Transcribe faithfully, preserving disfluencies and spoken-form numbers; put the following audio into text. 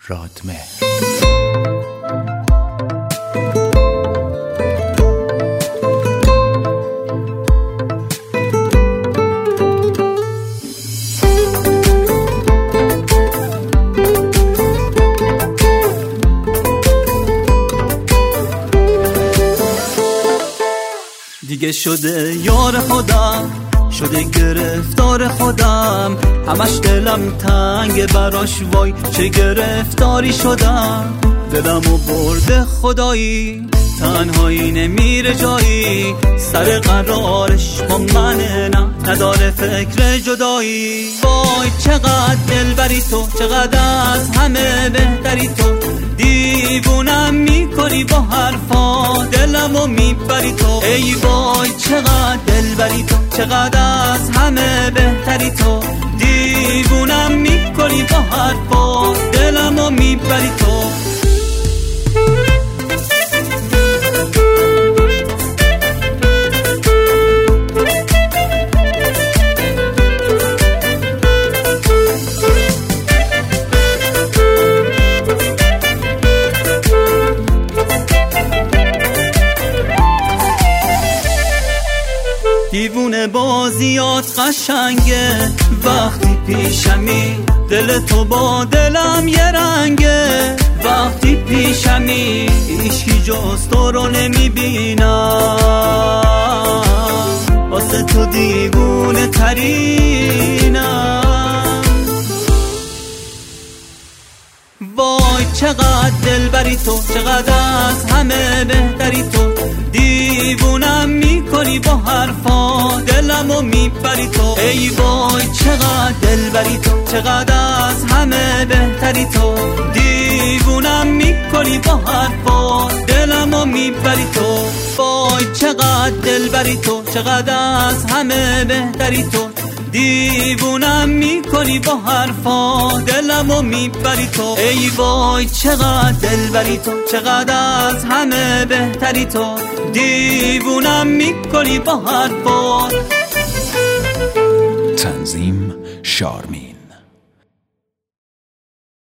رادمهر. دیگه شده یار خودم، شده گرفتار خودم، همش دلم تنگ براش، وای چه گرفتاری شدم. دلمو برده خدایی، تنهایی نمیره جایی، سر قرارش با منه، نه نداره فکر جدایی. وای چقدر دلبری تو، چقدر از همه بهتری تو، دیوونم میکنی با حرفا، دلمو میبری تو. ای وای چقدر دلبری تو، چقدر از همه بهتری تو، دیوونم میکنی با حرفا، دلمو میبری تو. دیوونه بازیات قشنگه، وقتی پیشمی دل تو با دلم یه رنگه. وقتی پیشمی هیچکی جز تو رو نمیبینم، واسه تو دیوونه ترینم. وای چقدر دلبری تو، چقدر از همه بهتری تو، دیوونم میکنی با حرفا، دلمو میبری تو. ای وای چقدر دلبری تو، چقدر از همه بهتری تو، دیوونم میکنی با حرفا، دلمو میبری تو. وای چقدر دلبری تو، چقدر از همه بهتری تو، دیوونم میکنی با حرفا، دلمو میبری تو. ای وای چقدر دلبری تو، چقدر از همه بهتری تو، دیوونم میکنی با حرفا. تنظیم شارمی.